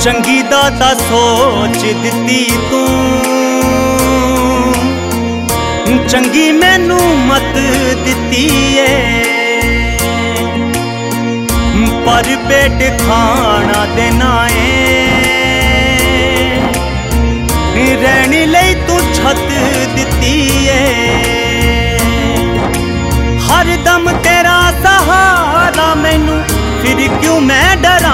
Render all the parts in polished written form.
चंगी दाता सोच दिती तू, चंगी मैनू मत दिती है। पर पेट खाना देना है, रहने लई तू छत दिती है। हर दम तेरा सहारा मैनू, फिर क्यों मैं डरा।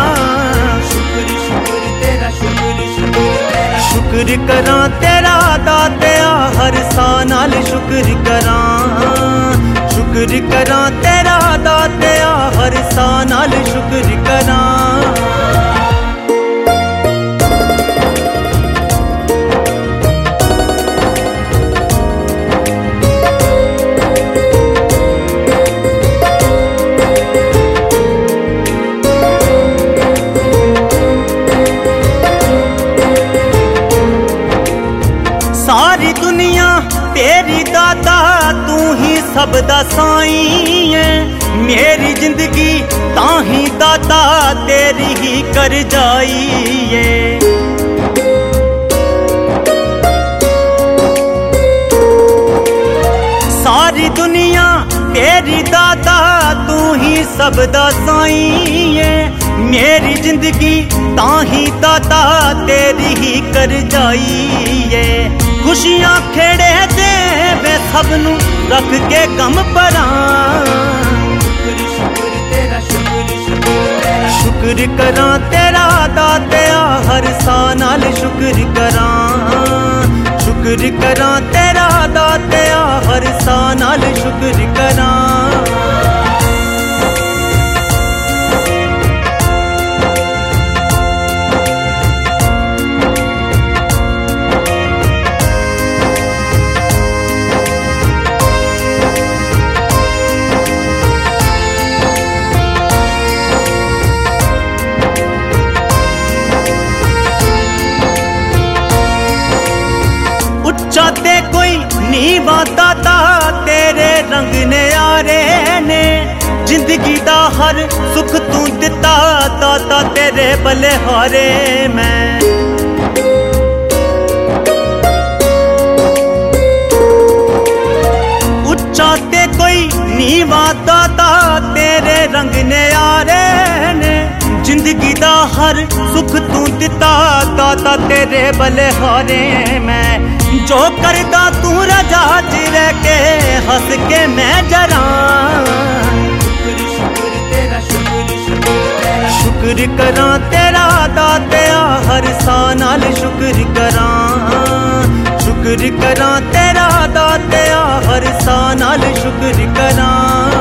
शुक्र करां तेरा दातिया, हर सा नाल शुक्र करां। शुक्र करां तेरा दातिया, हर सा नाल शुक्र करां। सारी दुनिया तेरी दाता, तू ही सब दा साईं है। मेरी जिंदगी ताही दाता तेरी ही कर जाई है। सारी दुनिया तेरी दाता, तू ही सब दा साईं है। मेरी जिंदगी ताही दाता तेरी ही कर जाई है। खुशियां खेड़े दे वे सबनू, रख के गम परां। शुक्र करां तेरा दातिया, हर सा नाल शुक्र करां। शुक्र करां तेरा दातिया, हर सा नाल शुक्र करां। चाहते कोई नीवा दाता, तेरे रंग न्यारे ने। जिंदगी दा हर सुख तू दिता, दाता तेरे बलिहारे मैं। उच्चा ते कोई नीवा दाता, तेरे रंग न्यारे ने। जिंदगी दा हर सुख तू दिता, दाता तेरे बलिहारे मैं। जो करदा तू रजा च रह के, हंस के मैं जरा। शुक्र करां तेरा दातिया, हर सा नाल शुक्र करां। शुक्र करां तेरा दातिया, हर सा नाल शुक्र करां।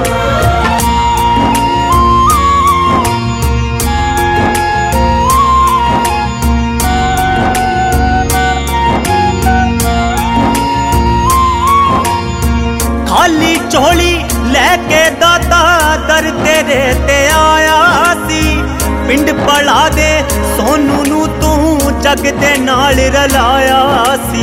खाली झोली लैके दाता, दर तेरे ते आया सी। पिंड पड़ा दे सोनू नू तू, जग दे नाल रलाया सी।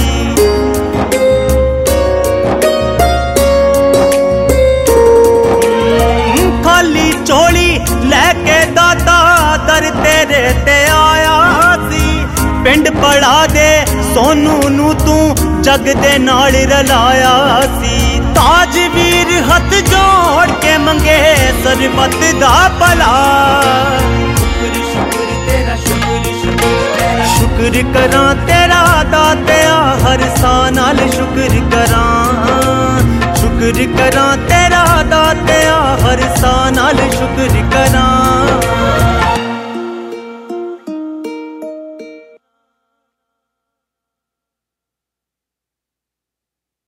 खाली झोली लैके दाता, दर तेरे ते आया सी। पिंड पड़ा दे सोनू नू तू, जग दे नाल रलाया सी। ताजवीर हथ जोड़ के मंगे, सरबत दा भला। शुक्र करां तेरा दातिया, हर सा नाल शुक्र करां। शुक्र करां तेरा दातिया, हर सा नाल शुक्र करां।